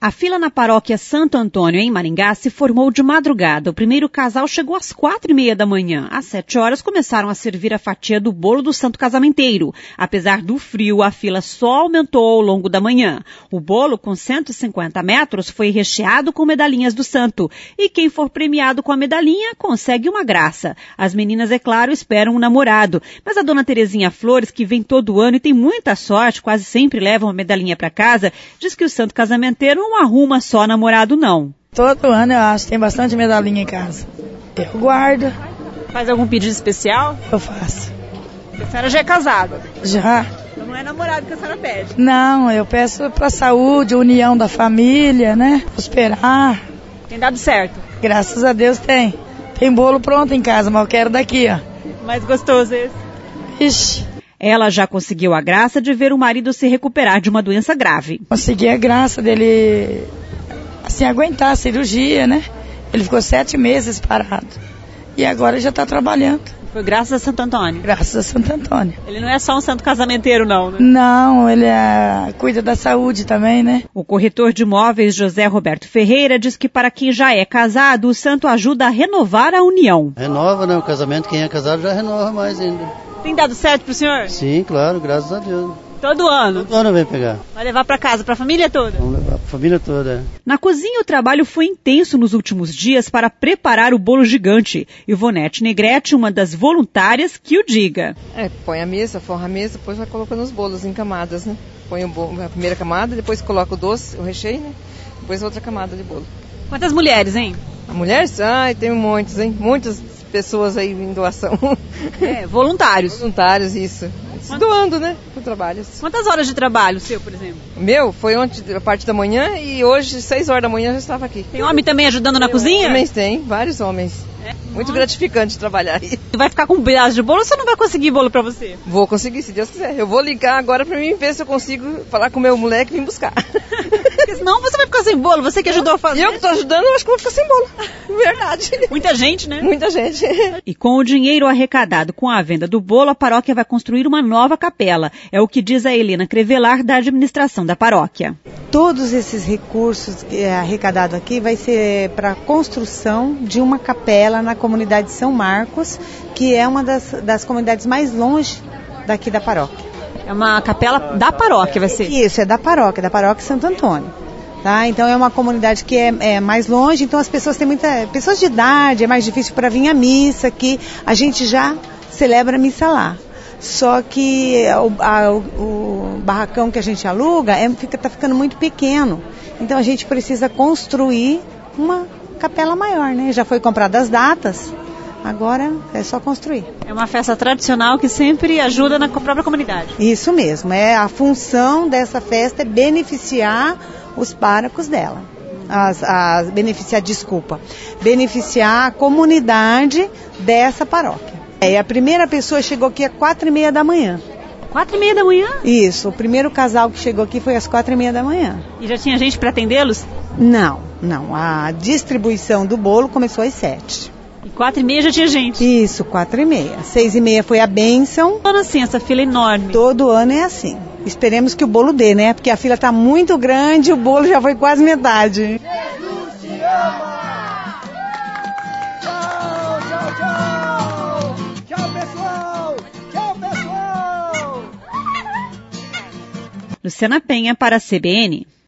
A fila na paróquia Santo Antônio, em Maringá, se formou de madrugada. O primeiro casal chegou às 4h30 da manhã. Às 7 horas, começaram a servir a fatia do bolo do santo casamenteiro. Apesar do frio, a fila só aumentou ao longo da manhã. O bolo, com 150 metros, foi recheado com medalhinhas do santo. E quem for premiado com a medalhinha, consegue uma graça. As meninas, é claro, esperam um namorado. Mas a dona Terezinha Flores, que vem todo ano e tem muita sorte, quase sempre leva uma medalhinha para casa, diz que o santo casamenteiro não arruma só namorado, não. Todo ano eu acho que tem bastante medalhinha em casa. Eu guardo. Faz algum pedido especial? Eu faço. A senhora já é casada? Já. Então não é namorado que a senhora pede? Não, eu peço pra saúde, união da família, né? Prosperar. Tem dado certo? Graças a Deus tem. Tem bolo pronto em casa, mas eu quero daqui, ó. Mais gostoso esse? Ixi. Ela já conseguiu a graça de ver o marido se recuperar de uma doença grave. Consegui a graça dele, assim, aguentar a cirurgia, né? Ele ficou 7 meses parado. E agora já está trabalhando. Foi graças a Santo Antônio? Graças a Santo Antônio. Ele não é só um santo casamenteiro, não, né? Não, ele cuida da saúde também, né? O corretor de imóveis José Roberto Ferreira diz que para quem já é casado, o santo ajuda a renovar a união. Renova, né? O casamento, quem é casado já renova mais ainda. Tem dado certo pro senhor? Sim, claro, graças a Deus. Todo ano? Todo ano vem pegar. Vai levar para casa, para a família toda? Vamos levar para a família toda. Na cozinha, o trabalho foi intenso nos últimos dias para preparar o bolo gigante. Ivonete Negrete, uma das voluntárias, que o diga. Põe a mesa, forra a mesa, depois vai colocando os bolos em camadas, né? Põe a primeira camada, depois coloca o doce, o recheio, né? Depois outra camada de bolo. Quantas mulheres, hein? Mulheres? Tem muitos, hein? Muitas pessoas aí em doação. Voluntários. Voluntários, isso. Se doando, né? Pro trabalho. Quantas horas de trabalho seu, por exemplo? Meu, foi ontem, a parte da manhã, e hoje, 6 horas da manhã, já estava aqui. Tem homem também ajudando na cozinha? Homens tem, vários homens. Muito gratificante trabalhar aí. Vai ficar com um pedaço de bolo ou você não vai conseguir bolo pra você? Vou conseguir, se Deus quiser. Eu vou ligar agora pra mim ver se eu consigo falar com o meu moleque e vir buscar. Porque senão você vai ficar sem bolo, você que ajudou a fazer. Eu que tô ajudando, eu acho que vou ficar sem bolo. Verdade. Muita gente, né? Muita gente. E com o dinheiro arrecadado com a venda do bolo, a paróquia vai construir uma nova capela. É o que diz a Helena Crevelar, da administração da paróquia. Todos esses recursos arrecadados aqui vai ser para a construção de uma capela na comunidade de São Marcos, que é uma das comunidades mais longe daqui da paróquia. É uma capela da paróquia, vai ser? Isso, é da paróquia Santo Antônio. Tá? Então é uma comunidade que é mais longe, então as pessoas têm pessoas de idade, é mais difícil para vir à missa, que a gente já celebra a missa lá. Só que o barracão que a gente aluga está ficando muito pequeno. Então a gente precisa construir uma capela maior, né? Já foi comprada as datas, agora é só construir. É uma festa tradicional que sempre ajuda na própria comunidade. Isso mesmo, a função dessa festa é beneficiar os párocos dela. Beneficiar a comunidade dessa paróquia. A primeira pessoa chegou aqui às 4h30 da manhã. 4h30 da manhã? Isso, o primeiro casal que chegou aqui foi às 4h30 da manhã. E já tinha gente para atendê-los? Não. A distribuição do bolo começou às 7. E 4h30 já tinha gente? Isso, 4h30. 6h30 foi a bênção. Dona, assim, essa fila enorme. Todo ano é assim. Esperemos que o bolo dê, né? Porque a fila está muito grande, o bolo já foi quase metade. Jesus te ama! Tchau, tchau, tchau! Tchau, pessoal! Tchau, pessoal! Luciana Penha para a CBN.